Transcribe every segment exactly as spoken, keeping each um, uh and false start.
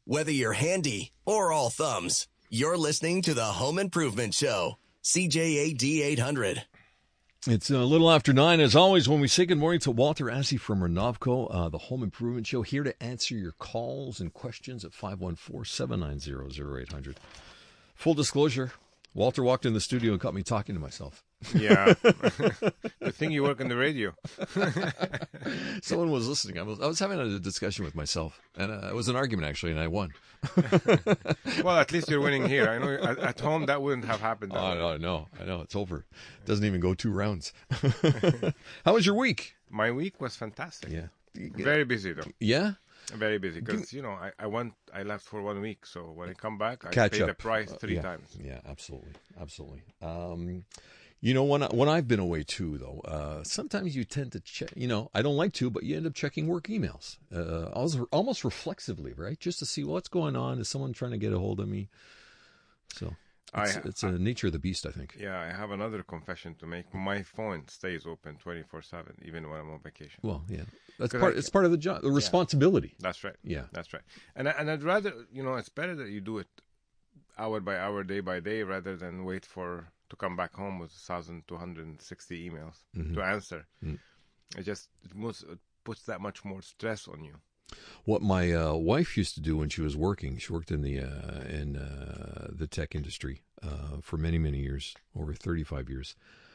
Whether you're handy or all thumbs, you're listening to the Home Improvement Show. C J A D eight hundred. It's a little after nine. As always, when we say good morning to Walter Assey from Renovco, uh, the Home Improvement Show, here to answer your calls and questions at five one four, seven nine zero, zero eight hundred. Full disclosure, Walter walked in the studio and caught me talking to myself. Yeah. Good thing you work on the radio. Someone was listening. I was I was having a discussion with myself, and uh, it was an argument, actually, and I won. Well, at least you're winning here. I know at, at home that wouldn't have happened. Oh, no, I know. I know. It's over. It doesn't even go two rounds. How was your week? My week was fantastic. Yeah. Very busy, though. Yeah? Very busy because, you know, I, I went, I left for one week. So when I come back, I Catch pay up. the price three uh, yeah. times. Yeah, absolutely. Absolutely. Um, you know, when, I, when I've been away, too, though, uh, sometimes you tend to check, you know, I don't like to, but you end up checking work emails. Uh, almost, almost reflexively, right? Just to see what's going on. Is someone trying to get a hold of me? So it's, I, it's a nature of the beast, I think. Yeah, I have another confession to make. My phone stays open twenty-four seven, even when I'm on vacation. Well, yeah. That's part. I, it's part of the job, the responsibility. Yeah, that's right. Yeah, that's right. And and I'd rather, you know, it's better that you do it hour by hour, day by day, rather than wait for to come back home with one thousand two hundred sixty emails mm-hmm. to answer. Mm. It just it, most, it puts that much more stress on you. What my uh, wife used to do when she was working, she worked in the uh, in uh, the tech industry uh, for many many years, over thirty-five years.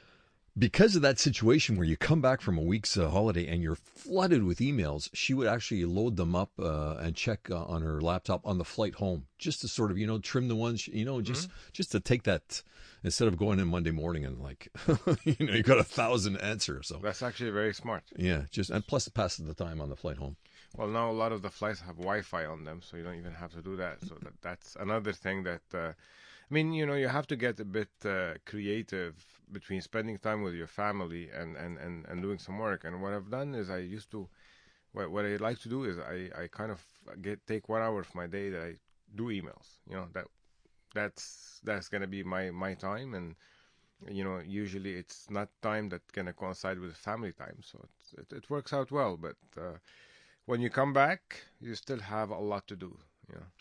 Because of that situation where you come back from a week's uh, holiday and you're flooded with emails, she would actually load them up uh, and check uh, on her laptop on the flight home, just to sort of, you know, trim the ones, you know, just mm-hmm. just to take that, instead of going in Monday morning and like, you know, you got a thousand answers. So that's actually very smart. Yeah, just and plus it passes the time on the flight home. Well, now a lot of the flights have Wi-Fi on them, so you don't even have to do that. So that, that's another thing that, uh, I mean, you know, you have to get a bit uh, creative between spending time with your family and, and, and, and doing some work. And what I've done is I used to, what, what I like to do is I, I kind of get take one hour of my day that I do emails. You know, that that's that's going to be my, my time. And, you know, usually it's not time that's going to coincide with family time. So it's, it, it works out well. But uh, when you come back, you still have a lot to do, you know.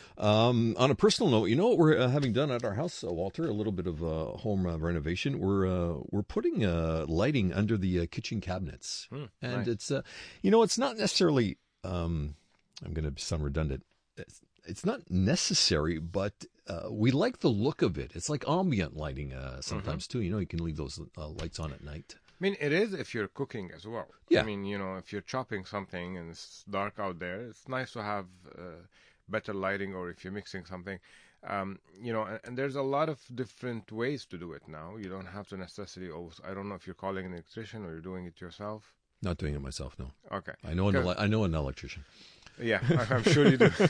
Um, on a personal note, you know what we're uh, having done at our house, uh, Walter? A little bit of uh, home uh, renovation. We're uh, we're putting uh, lighting under the uh, kitchen cabinets, mm, and nice. it's uh, you know it's not necessarily. Um, I'm going to sound redundant. It's, it's not necessary, but uh, we like the look of it. It's like ambient lighting uh, sometimes mm-hmm. too. You know, you can leave those uh, lights on at night. I mean, it is if you're cooking as well. Yeah. I mean, you know, if you're chopping something and it's dark out there, it's nice to have uh, better lighting, or if you're mixing something. Um, you know, and, and there's a lot of different ways to do it now. You don't have to necessarily always, I don't know if you're calling an electrician or you're doing it yourself. Not doing it myself, no. Okay. I know an, ele- I know an electrician. Yeah, I'm sure you do.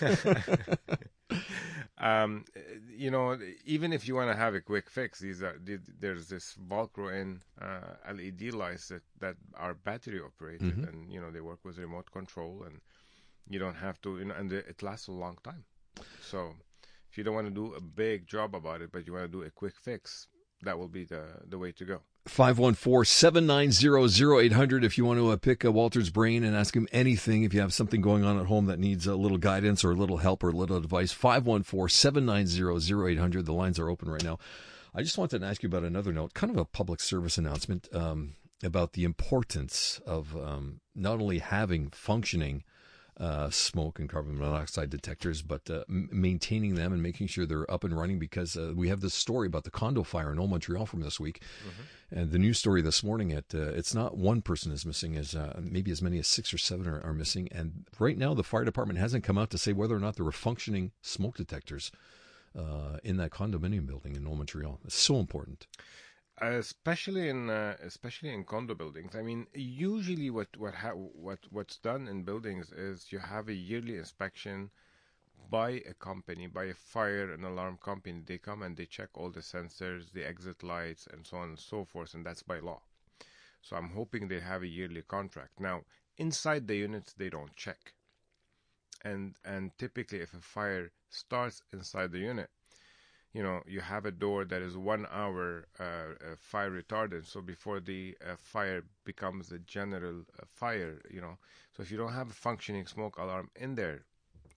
um, you know, even if you want to have a quick fix, these are there's this Valcro-in uh, L E D lights that, that are battery operated, mm-hmm. and you know they work with remote control, and you don't have to, you know, and it lasts a long time. So if you don't want to do a big job about it, but you want to do a quick fix, that will be the the way to go. five one four, seven nine zero, zero eight hundred if you want to uh, pick uh, Walter's brain and ask him anything. If you have something going on at home that needs a little guidance or a little help or a little advice, five one four, seven nine zero, zero eight hundred. The lines are open right now. I just wanted to ask you about another note, kind of a public service announcement um, about the importance of um, not only having functioning Uh, smoke and carbon monoxide detectors, but uh, m- maintaining them and making sure they're up and running, because uh, we have this story about the condo fire in Old Montreal from this week. Mm-hmm. And the news story this morning, at, uh, it's not one person is missing, as uh, maybe as many as six or seven are, are missing. And right now the fire department hasn't come out to say whether or not there were functioning smoke detectors uh, in that condominium building in Old Montreal. It's so important. Uh, especially in uh, especially in condo buildings. I mean, usually what what ha- what what's done in buildings is you have a yearly inspection by a company, by a fire and alarm company. They come and they check all the sensors, the exit lights, and so on and so forth, and that's by law. So I'm hoping they have a yearly contract. Now, inside the units, they don't check, and and typically, if a fire starts inside the unit, you know, you have a door that is one hour uh, uh, fire retardant. So before the uh, fire becomes a general uh, fire, you know, so if you don't have a functioning smoke alarm in there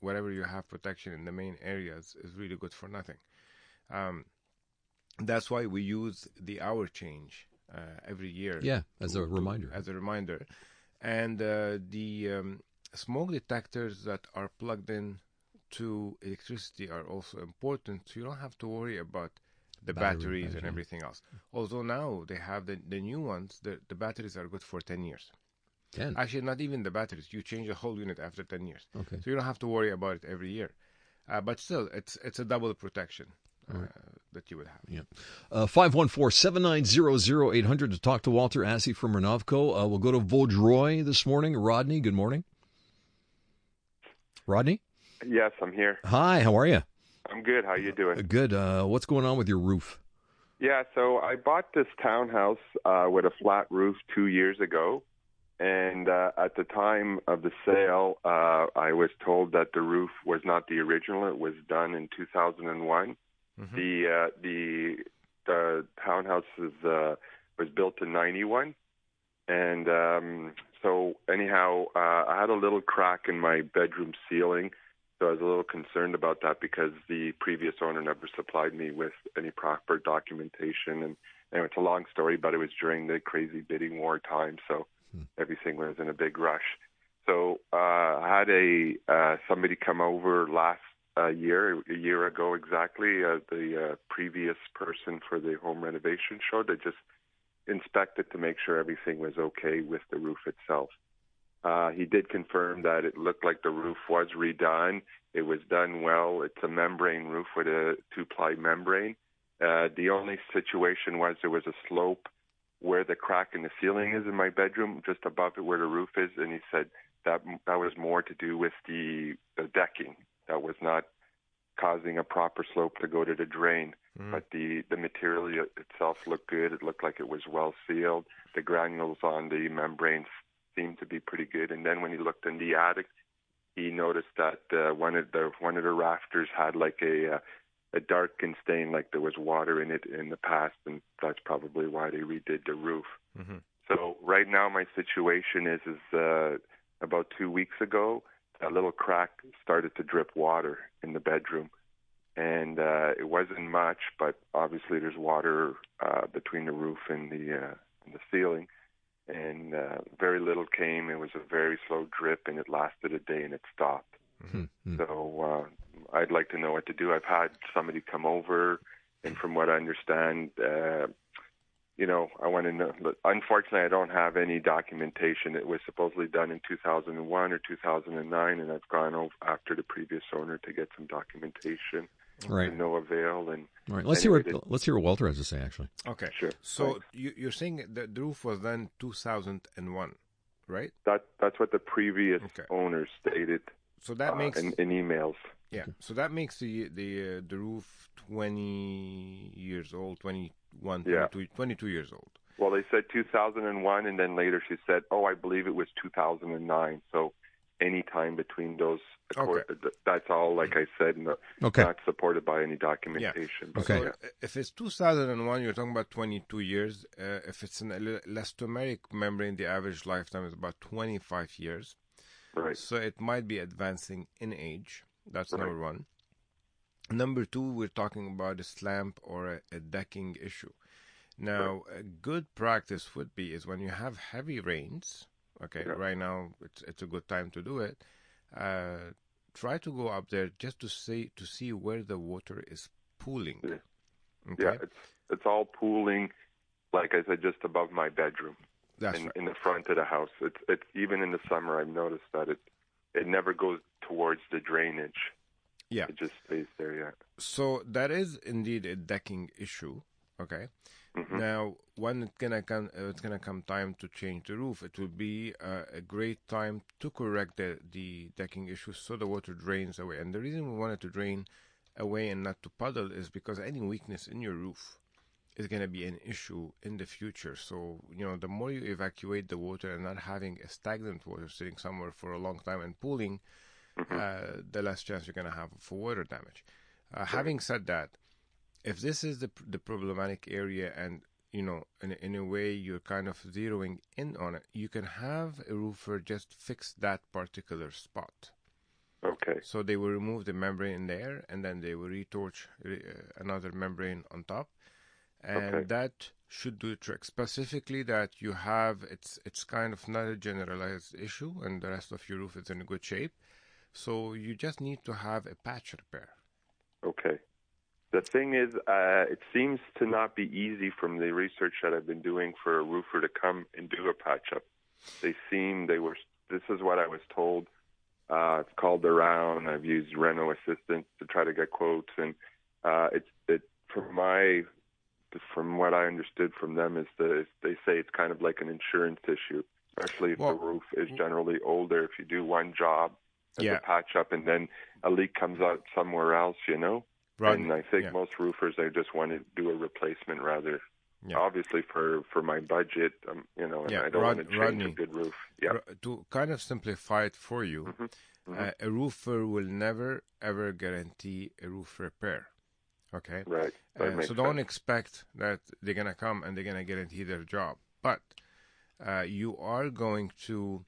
whatever you have protection in the main areas is really good for nothing. Um, that's why we use the hour change uh, every year. Yeah, as to, a reminder. To, as a reminder. And uh, the um, smoke detectors that are plugged in to electricity are also important, so you don't have to worry about the Battery, batteries battery, and yeah. everything else. Although now they have the, the new ones, the, the batteries are good for ten years. ten. Actually, not even the batteries. You change the whole unit after ten years. Okay. So you don't have to worry about it every year. Uh, but still, it's it's a double protection uh, Right. that you would have. Yeah. Uh, five one four, seven nine zero, zero eight hundred to talk to Walter Assey from Renovco. Uh, we'll go to Vaudreuil this morning. Rodney, good morning. Rodney? Yes, I'm here. Hi, how are you? I'm good. How you doing? Uh, good. Uh, what's going on with your roof? Yeah, so I bought this townhouse uh, with a flat roof two years ago, and uh, at the time of the sale, uh, I was told that the roof was not the original. It was done in two thousand one. Mm-hmm. The uh, the the townhouse is, uh, was built in ninety-one, and um, so anyhow, uh, I had a little crack in my bedroom ceiling. So I was a little concerned about that because the previous owner never supplied me with any proper documentation. And, and it's a long story, but it was during the crazy bidding war time, so hmm. everything was in a big rush. So uh, I had a uh, somebody come over last uh, year, a year ago exactly, uh, the uh, previous person for the home renovation show that just inspected to make sure everything was okay with the roof itself. Uh, he did confirm that it looked like the roof was redone. It was done well. It's a membrane roof with a two-ply membrane. Uh, the only situation was there was a slope where the crack in the ceiling is in my bedroom, just above it where the roof is, and he said that that was more to do with the, the decking. That was not causing a proper slope to go to the drain. Mm. But the, the material itself looked good. It looked like it was well sealed. The granules on the membranes seemed to be pretty good. And then when he looked in the attic, he noticed that uh, one of the one of the rafters had like a uh, a darkened stain, like there was water in it in the past, and that's probably why they redid the roof. Mm-hmm. So right now my situation is is uh, about two weeks ago, a little crack started to drip water in the bedroom, and uh, it wasn't much, but obviously there's water uh, between the roof and the uh, and the ceiling. And uh, very little came. It was a very slow drip, and it lasted a day, and it stopped. Mm-hmm. So uh, I'd like to know what to do. I've had somebody come over, and from what I understand, uh, you know, I want to know. Unfortunately, I don't have any documentation. It was supposedly done in two thousand one or two thousand nine, and I've gone over after the previous owner to get some documentation. Right. To no avail. And all right, let's anyway, hear what let's hear what Walter has to say. Actually, okay, sure. So you, you're saying that the roof was done two thousand one, right? That that's what the previous okay. owner stated. So that uh, makes in, in emails. Yeah. Okay. So that makes the the uh, the roof twenty years old, twenty-one, yeah. twenty-two, twenty-two years old. Well, they said two thousand one, and then later she said, "Oh, I believe it was two thousand nine." So any time between those. Okay. That's all, like I said, no, okay. not supported by any documentation. Yeah. Okay. So yeah. If it's two thousand one, you're talking about twenty-two years. Uh, if it's an elastomeric membrane, the average lifetime is about twenty-five years. Right. So it might be advancing in age. That's right. number one. Number two, we're talking about a slamp or a, a decking issue. Now, right. a good practice would be is when you have heavy rains. Okay, yeah. right now it's it's a good time to do it. Uh, try to go up there just to see to see where the water is pooling. Yeah, okay? yeah it's it's all pooling, like I said, just above my bedroom. That's in, right. in the front of the house. It's it's even in the summer. I've noticed that it it never goes towards the drainage. Yeah, it just stays there. Yeah. So that is indeed a decking issue. Okay. Mm-hmm. Now, when it's gonna come, uh, it's gonna come time to change the roof. It will be uh, a great time to correct the the decking issues so the water drains away. And the reason we want it to drain away and not to puddle is because any weakness in your roof is gonna be an issue in the future. So you know, the more you evacuate the water and not having a stagnant water sitting somewhere for a long time and pooling, mm-hmm. uh, the less chance you're gonna have for water damage. Uh, right. Having said that. If this is the the problematic area and, you know, in, in a way you're kind of zeroing in on it, you can have a roofer just fix that particular spot. Okay. So they will remove the membrane in there, and then they will retorch uh, another membrane on top, and Okay. that should do the trick. Specifically, that you have it's it's kind of not a generalized issue, and the rest of your roof is in good shape. So you just need to have a patch repair. Okay. The thing is, uh, it seems to not be easy from the research that I've been doing for a roofer to come and do a patch up. They seem they were. This is what I was told. Uh, I've called around. I've used Renault Assistant to try to get quotes, and uh, it's it from my from what I understood from them is that they say it's kind of like an insurance issue, especially if Well, the roof is generally older. If you do one job as Yeah. a patch up, and then a leak comes out somewhere else, you know. Rod- and I think yeah. most roofers, they just want to do a replacement rather. Yeah. Obviously, for, for my budget, um, you know, and Yeah, I don't Rod- want to change Rodney. a good roof. Yeah. R- To kind of simplify it for you, Mhm. uh, a roofer will never ever guarantee a roof repair. Okay. Right. That Uh, makes so don't sense. expect that they're gonna come and they're gonna guarantee their job, but uh, you are going to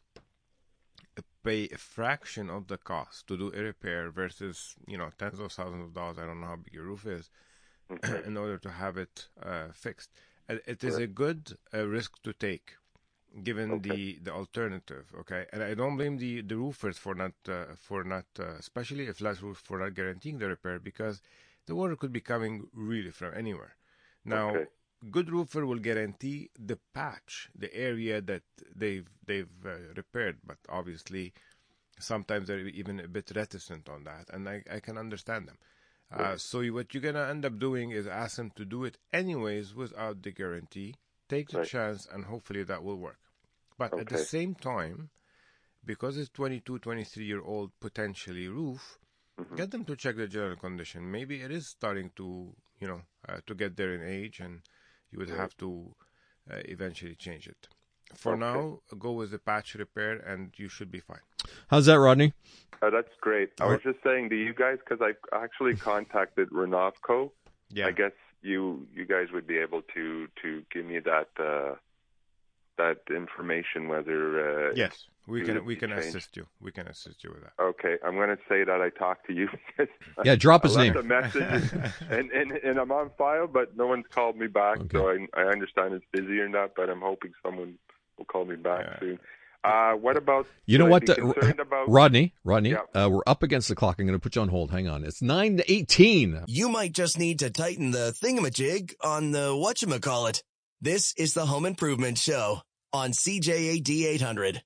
pay a fraction of the cost to do a repair versus you know tens of thousands of dollars. I don't know how big your roof is Okay. in order to have it uh, fixed. Uh, It is a good uh, risk to take, given Okay. the, the alternative. Okay, and I don't blame the, the roofers for not uh, for not uh, especially a flat roof for not guaranteeing the repair, because the water could be coming really from anywhere. Now, Okay. good roofer will guarantee the patch, the area that they've they've uh, repaired, but obviously sometimes they're even a bit reticent on that, and I, I can understand them. Uh, so you, what you're gonna end up doing is ask them to do it anyways without the guarantee. Take the Right. chance, and hopefully that will work. But at the Okay. same time, because it's twenty-two, twenty-three year old potentially roof, Mhm. get them to check the general condition. Maybe it is starting to, you know, uh, to get there in age, and you would Right. have to uh, eventually change it. For Okay. now, go with the patch repair, and you should be fine. How's that, Rodney? Uh, that's great. I Uh, was just saying to you guys, because I actually contacted Renovco. Yeah. I guess you you guys would be able to, to give me that uh, that information, whether uh, Yes, we you can would we be can changed. assist you. We can assist you with that. Okay, I'm going to say that I talked to you. because Yeah, drop I his left name. a message, and, and and I'm on file, but no one's called me back. Okay. So I, I understand it's busy or not, but I'm hoping someone will call me back Yeah. soon. Uh, what about? You know should I what, be uh, concerned about? Rodney? Rodney, Yeah. uh, we're up against the clock. I'm going to put you on hold. Hang on. It's nine to eighteen. You might just need to tighten the thingamajig on the whatchamacallit. This is the Home Improvement Show on C J A D eight hundred.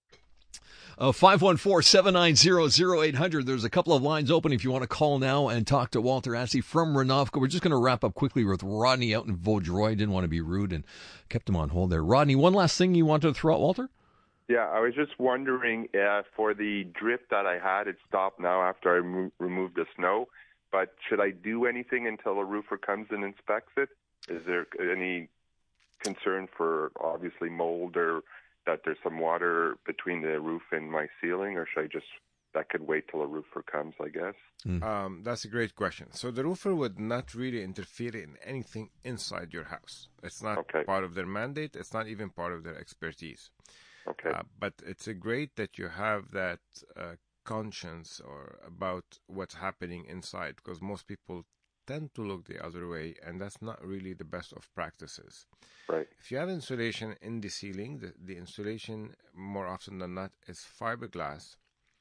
Uh, five one four, seven nine zero, zero eight hundred. There's a couple of lines open if you want to call now and talk to Walter Assey from Renovco. We're just going to wrap up quickly with Rodney out in Vaudreuil. Didn't want to be rude and kept him on hold there. Rodney, one last thing you wanted to throw out, Walter? Yeah, I was just wondering uh, for the drip that I had, it stopped now after I remo- removed the snow. But should I do anything until a roofer comes and inspects it? Is there any concern for obviously mold or that there's some water between the roof and my ceiling, or should I just that could wait till a roofer comes? I guess. Um, that's a great question. So the roofer would not really interfere in anything inside your house. It's not Okay. part of their mandate. It's not even part of their expertise. Okay. Uh, but it's a great that you have that uh, conscience or about what's happening inside, because most people tend to look the other way, and that's not really the best of practices. Right. If you have insulation in the ceiling, the, the insulation more often than not is fiberglass,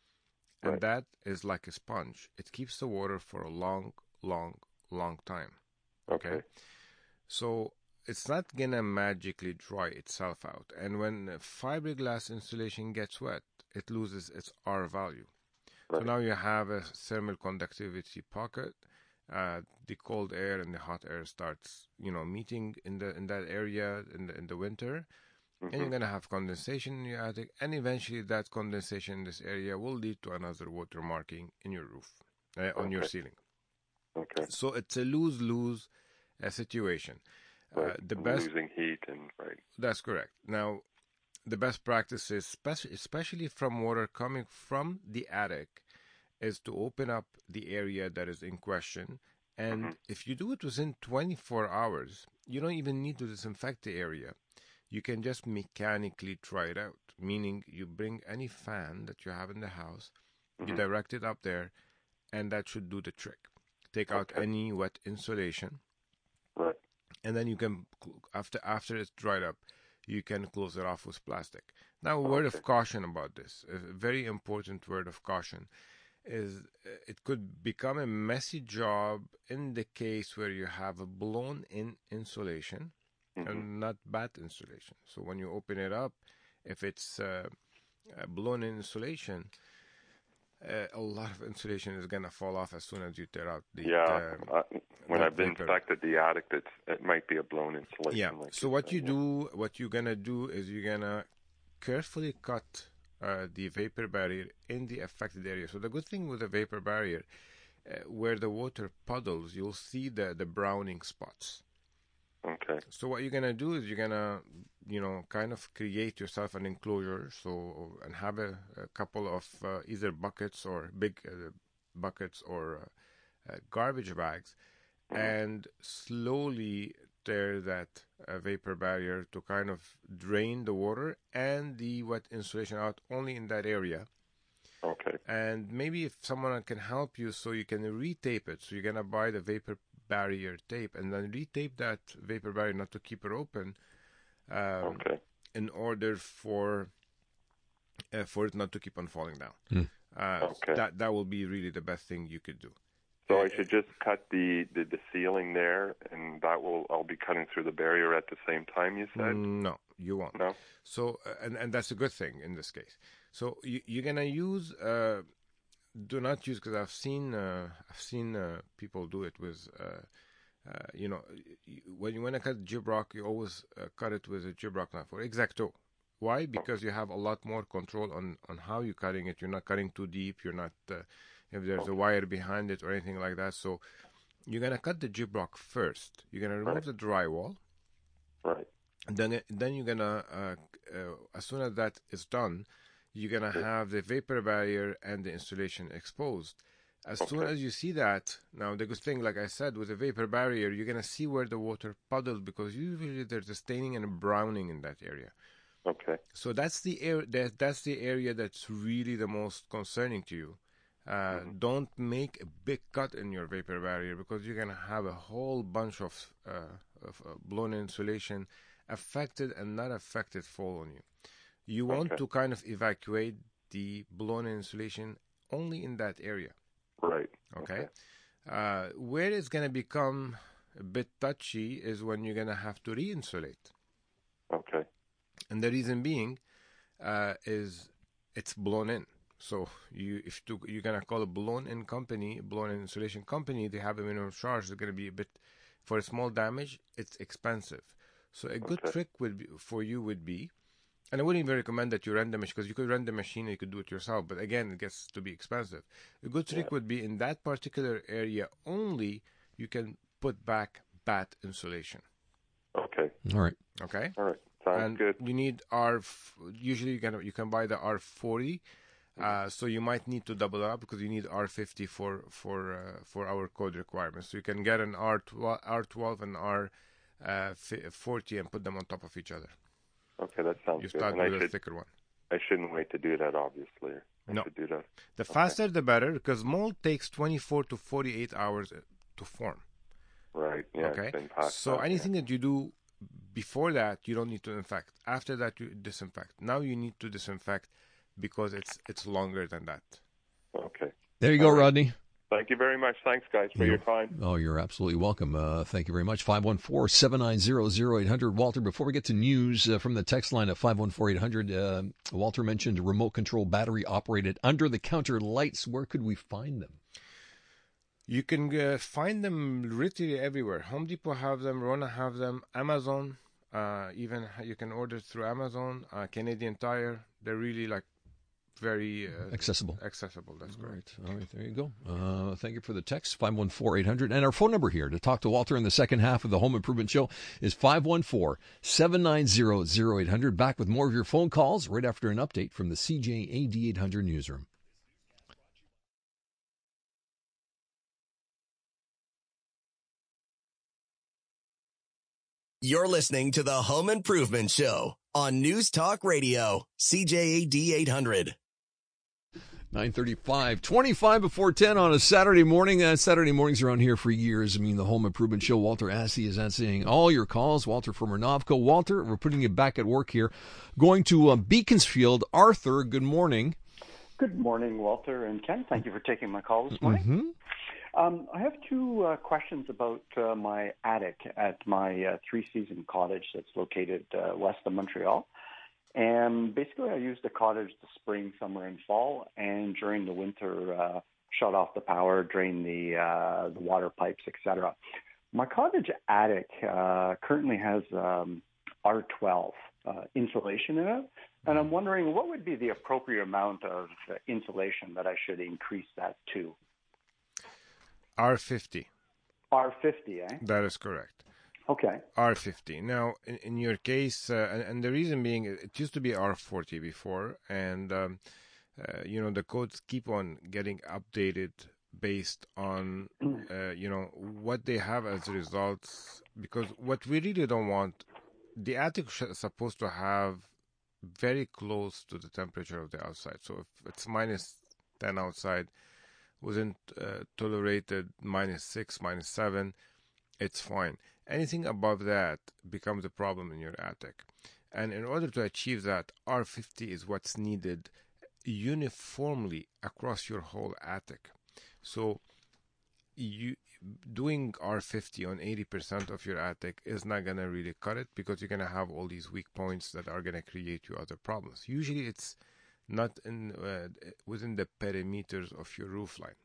and Right. that is like a sponge. It keeps the water for a long, long, long time. Okay. So it's not gonna magically dry itself out. And when fiberglass insulation gets wet, it loses its R value. Right. So now you have a thermal conductivity pocket. Uh, the cold air and the hot air starts, you know, meeting in the in that area in the in the winter, and you're gonna have condensation in your attic, and eventually that condensation in this area will lead to another water marking in your roof, uh, on your Okay. ceiling. Okay. So it's a lose-lose uh, situation. Uh, Right. the I'm best losing heat and right. That's correct. Now, the best practice is, spec- especially from water coming from the attic, is to open up the area that is in question. And Mm-hmm. if you do it within twenty-four hours, you don't even need to disinfect the area. You can just mechanically try it out, meaning you bring any fan that you have in the house You direct it up there, and that should do the trick. Take out Okay. any wet insulation, Right. and then you can, after after it's dried up, you can close it off with plastic. Now, a word Okay. of caution about this, a very important word of caution, is uh, it could become a messy job in the case where you have a blown-in insulation Mm-hmm. and not bad insulation. So when you open it up, if it's uh, a blown-in insulation, uh, a lot of insulation is going to fall off as soon as you tear out the Yeah. uh, uh, when the I've been vapor. inspected the attic, it's, it might be a blown insulation. Yeah. Like So you what said, you yeah. do, what you're gonna do is you're gonna carefully cut uh, the vapor barrier in the affected area. So the good thing with the vapor barrier, uh, where the water puddles, you'll see the the browning spots. Okay. So what you're gonna do is you're gonna, you know, kind of create yourself an enclosure. So and have a, a couple of uh, either buckets or big uh, buckets or uh, uh, garbage bags, and slowly tear that uh, vapor barrier to kind of drain the water and the wet insulation out only in that area. Okay. And maybe if someone can help you so you can retape it. So you're going to buy the vapor barrier tape and then retape that vapor barrier, not to keep it open, um, Okay. in order for uh, for it not to keep on falling down. Hmm. Uh, Okay. That that will be really the best thing you could do. So I should just cut the, the, the ceiling there, and that will I'll be cutting through the barrier at the same time. You said No, you won't. no. So, uh, and, and that's a good thing in this case. So you, you're gonna use, uh, do not use, because I've seen, uh, I've seen uh, people do it with, uh, uh, you know, you, when you want to cut gyprock, you always uh, cut it with a gyprock knife or X-Acto. Why? Because you have a lot more control on, on how you're cutting it. You're not cutting too deep. You're not, uh, if there's a wire behind it or anything like that. So you're gonna cut the gyprock first. You're gonna remove Right. the drywall. Right. And then, it- then you're gonna, uh, uh, as soon as that is done, you're gonna have the vapor barrier and the insulation exposed. As soon Okay. as you see that, now the good thing, like I said, with the vapor barrier, you're gonna see where the water puddles, because usually there's a staining and a browning in that area. Okay. So that's the area that, that's the area that's really the most concerning to you. Uh, Don't make a big cut in your vapor barrier, because you're gonna have a whole bunch of, uh, of uh, blown insulation, affected and not affected, fall on you. You want Okay. to kind of evacuate the blown insulation only in that area. Right. Okay. Uh, where it's gonna become a bit touchy is when you're gonna have to re-insulate. Okay. And the reason being uh, is it's blown in. So you, if to, you're gonna call a blown-in company, blown-in insulation company, they have a minimum charge. It's gonna be a bit, for a small damage, it's expensive. So a good Okay. trick would be, for you would be, and I wouldn't even recommend that you rent the machine, because you could rent the machine and you could do it yourself. But again, it gets to be expensive. A good trick Yeah. would be in that particular area only. You can put back bat insulation. Okay. All right. Okay. All right. Sounds And good. you need R. Usually, you can you can buy the R forty. Uh, so you might need to double up, because you need R fifty for for uh, for our code requirements. So you can get an R twelve, R twelve and R forty and put them on top of each other. Okay, that sounds You good. start And I with a should thicker one. I shouldn't wait to do that. Obviously, I No. should do that. The faster the better, because mold takes twenty-four to forty-eight hours to form. Right. Yeah. Okay. It's been past So that, anything that you do before that, you don't need to infect. After that, you disinfect. Now you need to disinfect, because it's it's longer than that. Yeah. Okay. There you go, All right. Rodney. Thank you very much. Thanks, guys, for You- your time. Oh, you're absolutely welcome. Uh, thank you very much. five one four, seven nine zero, zero eight hundred. Walter, before we get to news uh, from the text line at five one four, eight hundred, uh, Walter mentioned remote control battery operated under-the-counter lights. Where could we find them? You can uh, find them literally everywhere. Home Depot have them, Rona have them, Amazon, uh, even you can order through Amazon, uh, Canadian Tire. They're really like very uh, Accessible. Accessible, that's All correct. right. All right. There you go. Uh, thank you for the text, five one four, eight hundred. And our phone number here to talk to Walter in the second half of the Home Improvement Show is five one four, seven nine zero, zero eight hundred. Back with more of your phone calls right after an update from the C J A D eight hundred newsroom. You're listening to the Home Improvement Show on News Talk Radio, C J A D eight hundred. nine thirty-five, twenty-five before ten on a Saturday morning. Uh, Saturday mornings around here for years. I mean, the Home Improvement Show. Walter Assey is answering all your calls. Walter from Renovco. Walter, we're putting you back at work here. Going to uh, Beaconsfield. Arthur, good morning. Good morning, Walter and Ken. Thank you for taking my call this morning. Mm-hmm. Um, I have two uh, questions about uh, my attic at my uh, three-season cottage that's located uh, west of Montreal. And basically, I use the cottage the spring, summer, and fall, and during the winter, uh, shut off the power, drain the uh, the water pipes, et cetera. My cottage attic uh, currently has um, R twelve uh, insulation in it, and I'm wondering what would be the appropriate amount of uh, insulation that I should increase that to. R fifty. R fifty, eh? That is correct. Okay. R fifty. Now, in, in your case, uh, and, and the reason being, it used to be R forty before, and, um, uh, you know, the codes keep on getting updated based on, uh, you know, what they have as results, because what we really don't want, the attic is supposed to have very close to the temperature of the outside. So if it's minus ten outside, wasn't uh, tolerated minus six, minus seven, it's fine. Anything above that becomes a problem in your attic. And in order to achieve that, R fifty is what's needed uniformly across your whole attic. So you doing R fifty on eighty percent of your attic is not going to really cut it, because you're going to have all these weak points that are going to create you other problems. Usually it's not in uh, within the perimeters of your roof line.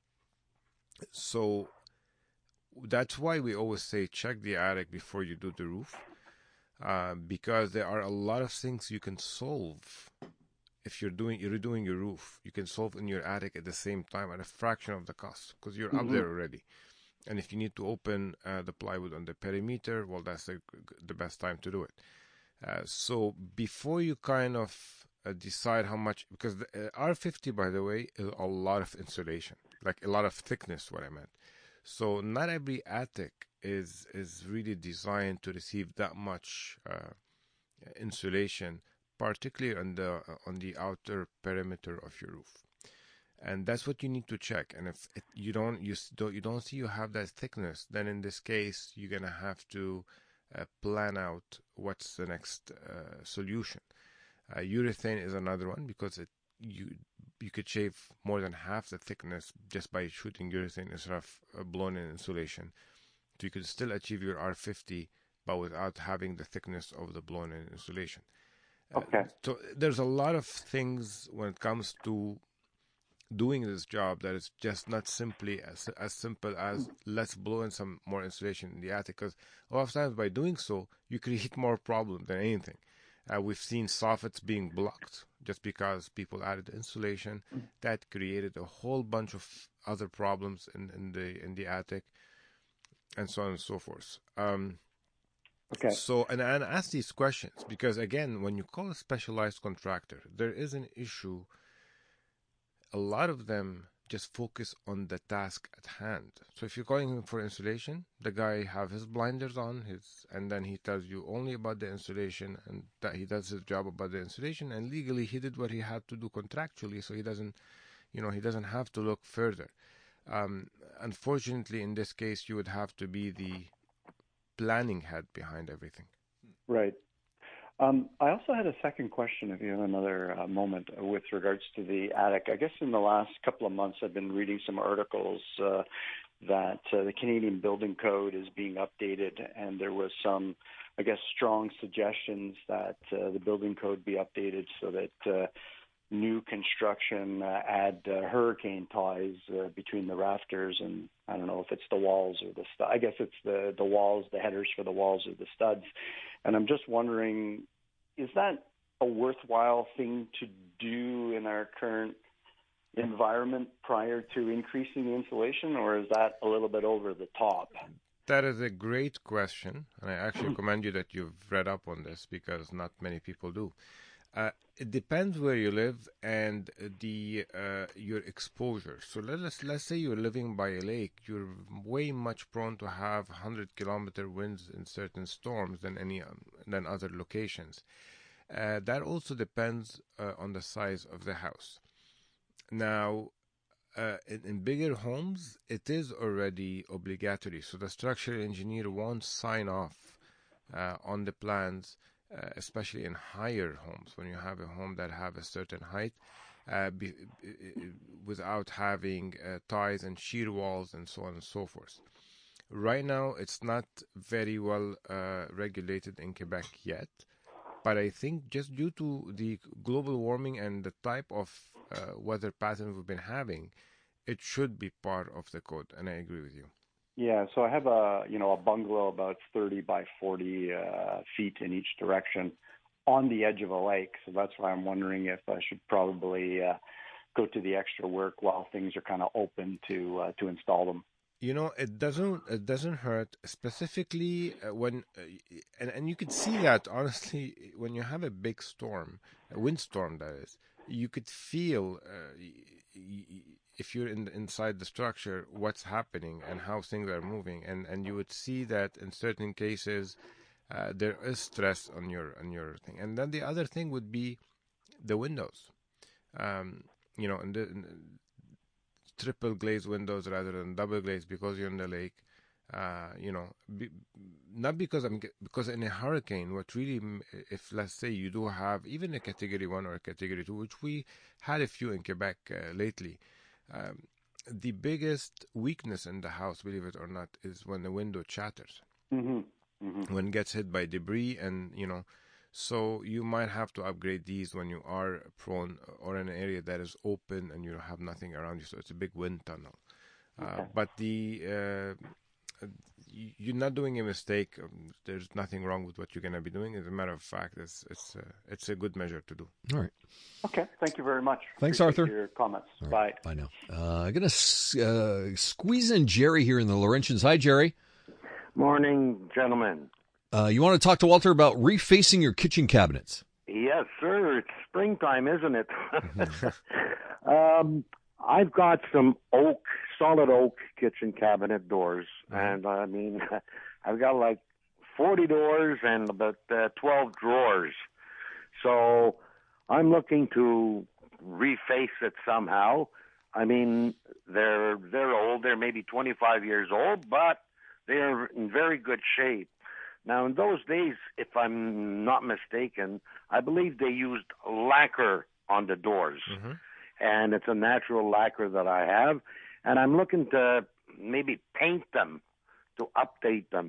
So that's why we always say check the attic before you do the roof, uh, because there are a lot of things you can solve if you're doing you're redoing your roof. You can solve in your attic at the same time at a fraction of the cost, because you're Mm-hmm. up there already. And if you need to open uh, the plywood on the perimeter, well, that's the, the best time to do it. Uh, so before you kind of uh, decide how much, because the uh, R fifty, by the way, is a lot of insulation, like a lot of thickness, what I meant. So not every attic is is really designed to receive that much uh, insulation, particularly on the uh, on the outer perimeter of your roof, and that's what you need to check. And if it, you don't you don't you don't see you have that thickness, then in this case you're gonna have to uh, plan out what's the next uh, solution. Uh, urethane is another one, because it you. You could shave more than half the thickness just by shooting urethane instead of uh, blown-in insulation. So you could still achieve your R fifty, but without having the thickness of the blown-in insulation. Okay. Uh, so there's a lot of things when it comes to doing this job that is just not simply as as simple as let's blow in some more insulation in the attic, because a lot of times by doing so, you create more problem than anything. Uh, we've seen soffits being blocked just because people added insulation. That created a whole bunch of other problems in, in the in the attic, and so on and so forth. Um, Okay. so, and, and ask these questions, because again, when you call a specialized contractor, there is an issue. A lot of them just focus on the task at hand. So if you're calling him for insulation, the guy have his blinders on, his, and then he tells you only about the insulation, and that he does his job about the insulation, and legally he did what he had to do contractually, so he doesn't, you know, he doesn't have to look further. Um, unfortunately, in this case, you would have to be the planning head behind everything. Right. Um, I also had a second question, if you have another uh, moment, uh, with regards to the attic. I guess in the last couple of months, I've been reading some articles uh, that uh, the Canadian Building Code is being updated, and there was some, I guess, strong suggestions that uh, the building code be updated so that uh, new construction uh, add uh, hurricane ties uh, between the rafters, and I don't know if it's the walls or the stu- I guess it's the, the walls, the headers for the walls or the studs. And I'm just wondering, is that a worthwhile thing to do in our current environment prior to increasing the insulation, or is that a little bit over the top? That is a great question, and I actually commend you that you've read up on this, because not many people do. Uh, it depends where you live and the uh, your exposure. So let us let's say you're living by a lake. You're way much prone to have one hundred kilometer winds in certain storms than any um, than other locations. Uh, that also depends uh, on the size of the house. Now, uh, in, in bigger homes, it is already obligatory. So the structural engineer won't sign off uh, on the plans, uh, especially in higher homes. When you have a home that have a certain height, uh, be, without having uh, ties and shear walls and so on and so forth. Right now, it's not very well uh, regulated in Quebec yet, but I think just due to the global warming and the type of uh, weather pattern we've been having, it should be part of the code, and I agree with you. Yeah, so I have a you know a bungalow about thirty by forty uh, feet in each direction on the edge of a lake, so that's why I'm wondering if I should probably uh, go to the extra work while things are kind of open to uh, to install them. You know, it doesn't it doesn't hurt, specifically uh, when uh, and and you could see that honestly when you have a big storm, a windstorm that is, you could feel uh, if you're in, inside the structure what's happening and how things are moving, and and you would see that in certain cases uh, there is stress on your on your thing. And then the other thing would be the windows, um, you know, and the, in, triple glazed windows rather than double glazed because you're in the lake. Uh, you know, be, not because I'm because in a hurricane, what really, if let's say you do have even a category one or a category two, which we had a few in Quebec uh, lately, um, the biggest weakness in the house, believe it or not, is when the window shatters, mm-hmm. Mm-hmm. when it gets hit by debris, and you know. So you might have to upgrade these when you are prone or in an area that is open and you have nothing around you. So it's a big wind tunnel. Okay. Uh, but the uh, you're not doing a mistake. Um, there's nothing wrong with what you're going to be doing. As a matter of fact, it's it's uh, it's a good measure to do. All right. Okay. Thank you very much. Thanks, Appreciate Arthur. Your comments. Right. Bye. Bye now. Uh, I'm going to uh, squeeze in Jerry here in the Laurentians. Hi, Jerry. Morning, gentlemen. Uh, you want to talk to Walter about refacing your kitchen cabinets? Yes, sir. It's springtime, isn't it? um, I've got some oak, solid oak kitchen cabinet doors, and I mean, I've got like forty doors and about uh, twelve drawers. So I'm looking to reface it somehow. I mean, they're they're old. They're maybe twenty-five years old, but they're in very good shape. Now, in those days, if I'm not mistaken, I believe they used lacquer on the doors. Mm-hmm. And it's a natural lacquer that I have. And I'm looking to maybe paint them, to update them.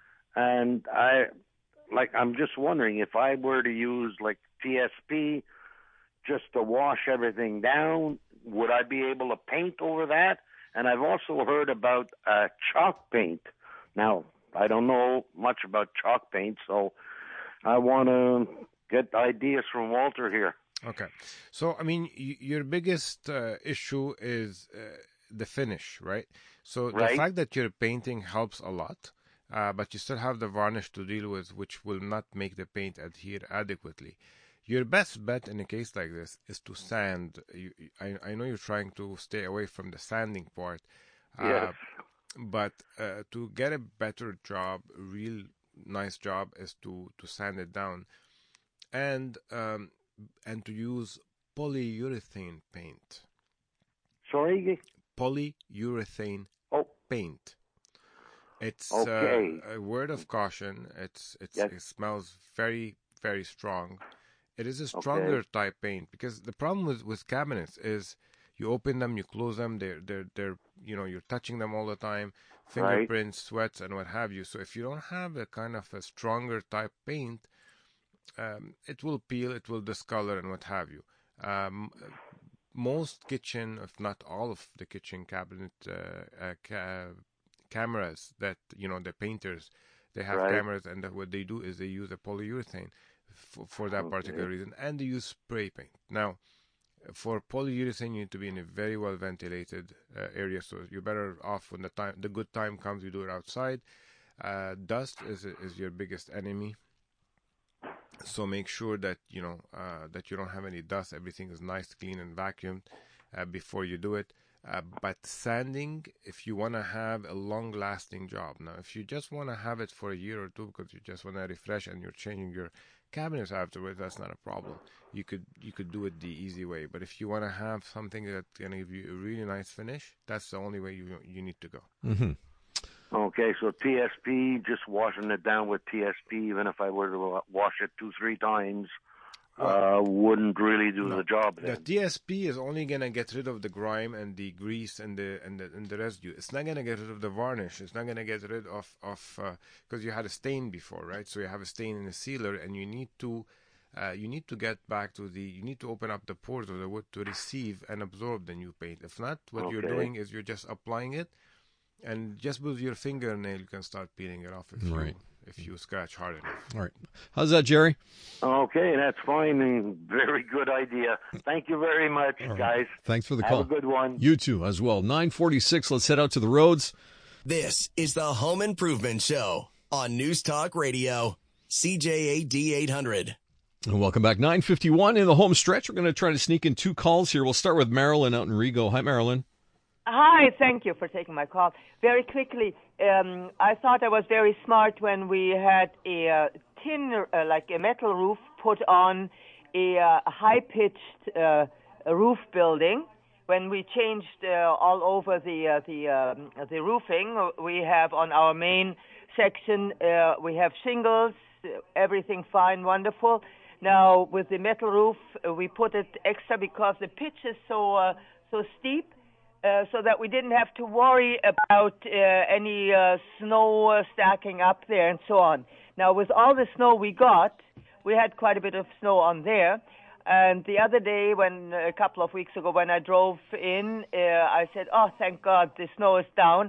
And I, like, I'm just wondering if I were to use, like, T S P just to wash everything down, would I be able to paint over that? And I've also heard about uh, chalk paint. Now, I don't know much about chalk paint, so I want to get ideas from Walter here. Okay. So, I mean, y- your biggest uh, issue is uh, the finish, right? So Right. the fact that you're painting helps a lot, uh, but you still have the varnish to deal with, which will not make the paint adhere adequately. Your best bet in a case like this is to sand. You, I, I know you're trying to stay away from the sanding part. Uh, Yes. But uh, to get a better job, real nice job, is to, to sand it down, and um, and to use polyurethane paint. Sorry? Polyurethane Oh, paint. It's Okay. uh, a word of caution. It's it's Yes. it smells very very strong. It is a stronger Okay. type paint, because the problem with, with cabinets is you open them, you close them, they're they're they're you know, you're touching them all the time, fingerprints, sweats, and what have you. So if you don't have a kind of a stronger type paint, um, it will peel, it will discolor, and what have you. Um, most kitchen, if not all of the kitchen cabinet uh, uh, ca- cameras that, you know, the painters, they have Right. cameras, and that what they do is they use a polyurethane for, for that particular Okay. reason, and they use spray paint. Now, for polyurethane, you need to be in a very well ventilated uh, area, so you're better off when the time, the good time comes, you do it outside. Uh, dust is is your biggest enemy, so make sure that you know uh, that you don't have any dust. Everything is nice, clean, and vacuumed uh, before you do it. Uh, but sanding, if you want to have a long-lasting job. Now, if you just want to have it for a year or two because you just want to refresh and you're changing your cabinets afterwards, that's not a problem. You could you could do it the easy way. But if you want to have something that's going to give you a really nice finish, that's the only way you you need to go. Mm-hmm. Okay, so T S P, just washing it down with T S P, even if I were to wash it two, three times, uh, wouldn't really do No. the job The then. T S P is only gonna get rid of the grime and the grease and the and the, and the residue. It's not gonna get rid of the varnish. It's not gonna get rid of of because uh, you had a stain before, right? So you have a stain in the sealer, and you need to uh, you need to get back to the you need to open up the pores of the wood to receive and absorb the new paint. If not, what you're Okay. doing is you're just applying it, and just with your fingernail you can start peeling it off if Right. you if you scratch hard enough. All right. How's that, Jerry? Okay, that's fine. And very good idea. Thank you very much, All right. guys. Thanks for the Have call. a good one. You too, as well. nine forty-six, let's head out to the roads. This is the Home Improvement Show on News Talk Radio, C J A D eight hundred. And welcome back. nine fifty-one in the home stretch. We're going to try to sneak in two calls here. We'll start with Marilyn out in Rigo. Hi, Marilyn. Hi, thank you for taking my call. Very quickly, um, I thought I was very smart when we had a uh, tin, uh, like a metal roof, put on a uh, high-pitched uh, roof building. When we changed uh, all over the uh, the um, the roofing, we have on our main section uh, we have shingles, everything fine, wonderful. Now with the metal roof, uh, we put it extra because the pitch is so uh, so steep. Uh, so that we didn't have to worry about uh, any uh, snow uh, stacking up there and so on. Now, with all the snow we got, we had quite a bit of snow on there. And the other day, when a couple of weeks ago, when I drove in, uh, I said, "Oh, thank God, the snow is down."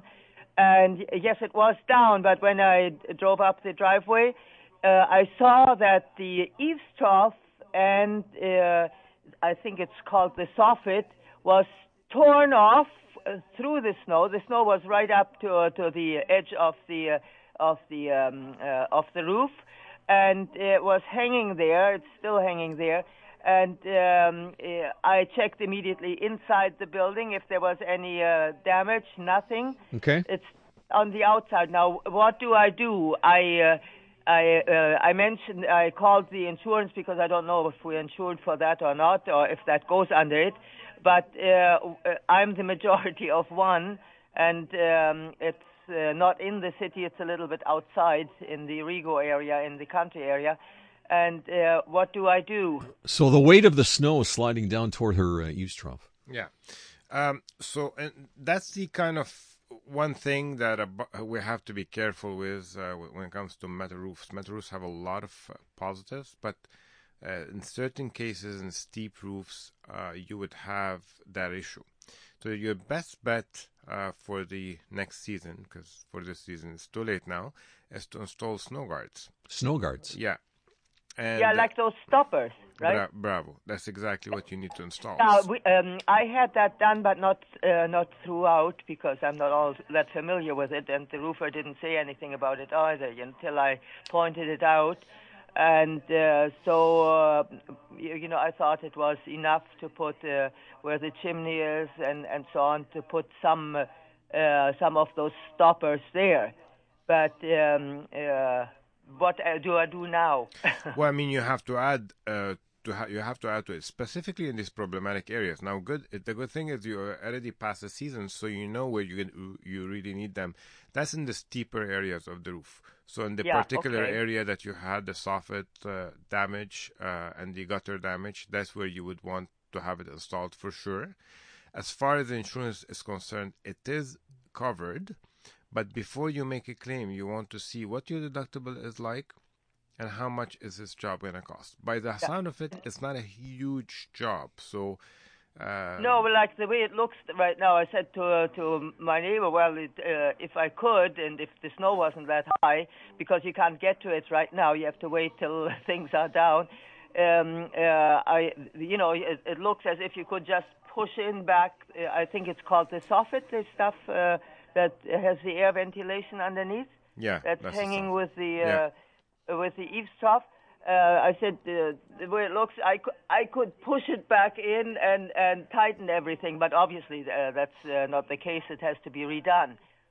And yes, it was down. But when I drove up the driveway, uh, I saw that the eaves trough and uh, I think it's called the soffit was torn off uh, through the snow. The snow was right up to uh, to the edge of the uh, of the um, uh, of the roof, and it was hanging there. It's still hanging there. And um, uh, I checked immediately inside the building if there was any uh, damage. Nothing. Okay. It's on the outside. Now, what do I do? I uh, I uh, I mentioned I called the insurance because I don't know if we're insured for that or not, or if that goes under it. But uh, I'm the majority of one, and um, it's uh, not in the city. It's a little bit outside in the Rigo area, in the country area. And uh, what do I do? So the weight of the snow is sliding down toward her uh, eaves trough. Yeah. Um, so and that's the kind of one thing that uh, we have to be careful with uh, when it comes to metal roofs. Metal roofs have a lot of uh, positives, but uh, in certain cases, in steep roofs, uh, you would have that issue. So your best bet uh, for the next season, because for this season it's too late now, is to install snow guards. Snow guards. Yeah. And yeah, like those stoppers, right? Bra- bravo. That's exactly what you need to install. Now, we, um, I had that done, but not uh, not throughout because I'm not all that familiar with it, and the roofer didn't say anything about it either until I pointed it out. And uh, so, uh, you, you know, I thought it was enough to put uh, where the chimney is and, and so on, to put some uh, some of those stoppers there. But um, uh, what uh, do I do now? Well, I mean, you have to add uh, to ha- you have to add to it, specifically in these problematic areas. Now, good. The good thing is you already passed the season, so you know where you you really need them. That's in the steeper areas of the roof. So in the Yeah, particular okay. area that you had the soffit uh, damage uh, and the gutter damage, that's where you would want to have it installed for sure. As far as the insurance is concerned, it is covered. But before you make a claim, you want to see what your deductible is like and how much is this job going to cost. By the sound of it, it's not a huge job. So, uh, No, well, like the way it looks right now, I said to uh, to my neighbor, well, it, uh, if I could, and if the snow wasn't that high, because you can't get to it right now, you have to wait till things are down. Um, uh, I, you know, it, it looks as if you could just push in back. Uh, I think it's called the soffit, the stuff uh, that has the air ventilation underneath. yeah, That's, that's hanging the with the uh, Yeah. with the eaves trough. Uh, I said uh, the way it looks, I could I could push it back in and, and tighten everything, but obviously uh, that's uh, not the case. It has to be redone.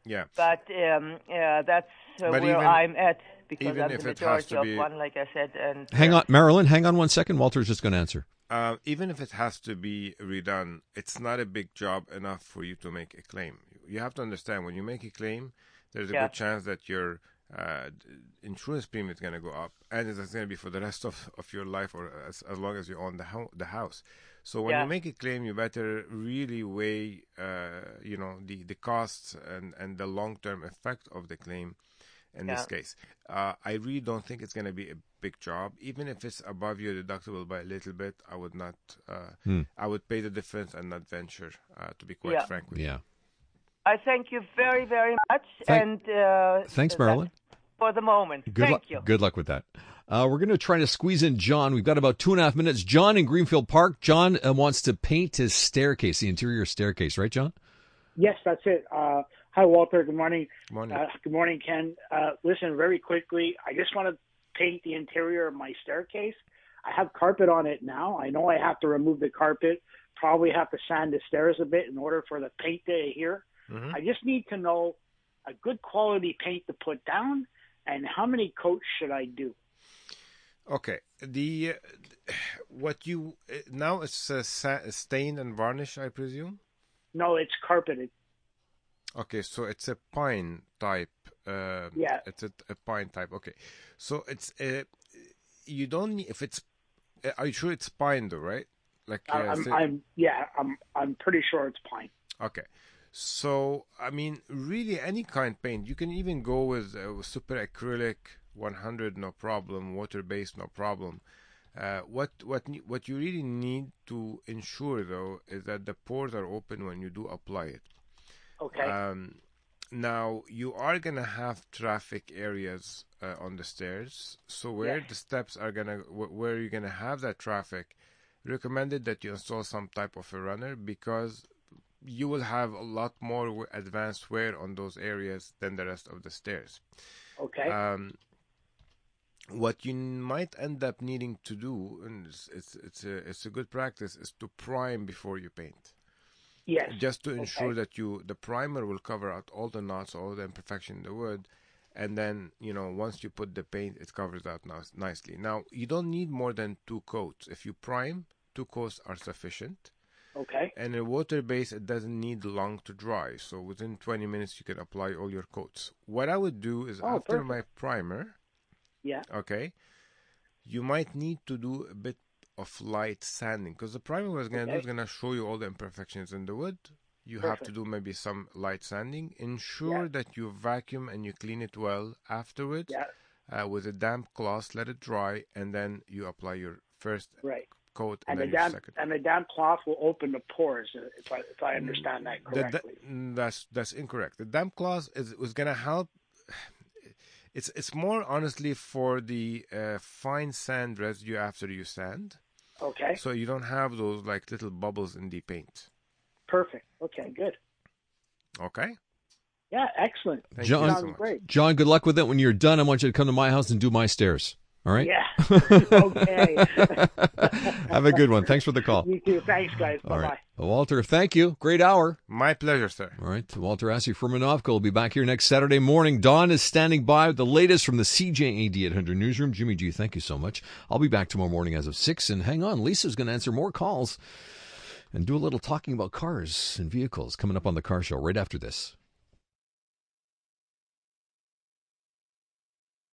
Yeah. But um, yeah, that's uh, But where even- I'm at because even I'm if the it has majority to of be- one, like I said. And Hang uh, on, Marilyn, hang on one second. Walter's just going to answer. Uh, even if it has to be redone, it's not a big job enough for you to make a claim. You have to understand, when you make a claim, there's a Yeah. good chance that your uh, d- insurance premium is going to go up, and it's going to be for the rest of, of your life, or as, as long as you own the, ho- the house. So when Yeah. you make a claim, you better really weigh, uh, you know, the, the costs and, and the long-term effect of the claim. In this Yeah. case, uh, I really don't think it's going to be a big job. Even if it's above your deductible by a little bit, I would not. Uh, Hmm. I would pay the difference and not venture. Uh, to be quite Yeah. frank with you. Yeah. I thank you very, very much. Thank- and uh, Thanks, that's Marilyn. for the moment. Good thank luck. you. Good luck with that. Uh, we're going to try to squeeze in John. We've got about two and a half minutes. John in Greenfield Park. John uh, wants to paint his staircase, the interior staircase, right, John? Yes, that's it. Uh, hi, Walter. Good morning. Good morning. Uh, good morning, Ken. Uh, listen, very quickly, I just want to paint the interior of my staircase. I have carpet on it now. I know I have to remove the carpet, probably have to sand the stairs a bit in order for the paint to adhere. Mhm. I just need to know a good quality paint to put down and how many coats should I do? Okay. The uh, what you uh, now it's uh, sa- stain and varnish, I presume. No, it's carpeted. Okay, so it's a pine type. Uh, Yeah. It's a, a pine type. Okay, so it's uh, you don't need if it's. Uh, are you sure it's pine though, right? Like uh, I'm, say- I'm, yeah, I'm, I'm pretty sure it's pine. Okay. So, I mean, really any kind paint. You can even go with, uh, with super acrylic one hundred, no problem. Water-based, no problem. Uh, what what ne- what you really need to ensure, though, is that the pores are open when you do apply it. Okay. Um, now, you are going to have traffic areas uh, on the stairs. So where Yeah. the steps are going to, wh- where you're going to have that traffic, recommended that you install some type of a runner because you will have a lot more w- advanced wear on those areas than the rest of the stairs. okay. Um, what you might end up needing to do, and it's it's it's a, it's a good practice, is to prime before you paint, yes. just to ensure Okay. that you the primer will cover out all the knots, all the imperfection in the wood, and then you know once you put the paint, it covers out nice, nicely. Now you don't need more than two coats. If you prime, two coats are sufficient. Okay. And in water base, it doesn't need long to dry. So within twenty minutes, you can apply all your coats. What I would do is Oh, after perfect. my primer, Yeah. okay, you might need to do a bit of light sanding because the primer was going to do Okay. is going to show you all the imperfections in the wood. You have to Perfect. do maybe some light sanding. Ensure Yeah. that you vacuum and you clean it well afterwards Yeah. uh, with a damp cloth. Let it dry, and then you apply your first Right. coat and, And the then your damp second. and the damp cloth will open the pores uh, if I if I understand that The- the- correctly. mm, that's that's incorrect. The damp cloth is was gonna help. It's it's more honestly for the uh, fine sand residue after you sand, Okay. so you don't have those like little bubbles in the paint. Perfect. Okay. Good. Okay. Yeah. Excellent. Thank John- you so Sounds much. great. John, good luck with it. When you're done, I want you to come to my house and do my stairs. All right? Yeah. Okay. Have a good one. Thanks for the call. You too. Thanks, guys. Bye All bye. right. Well, Walter, thank you. Great hour. My pleasure, sir. All right. Walter Assey from Minovka will be back here next Saturday morning. Dawn is standing by with the latest from the C J A D eight hundred newsroom. Jimmy G, thank you so much. I'll be back tomorrow morning as of six. And hang on, Lisa's going to answer more calls and do a little talking about cars and vehicles coming up on the Car Show right after this.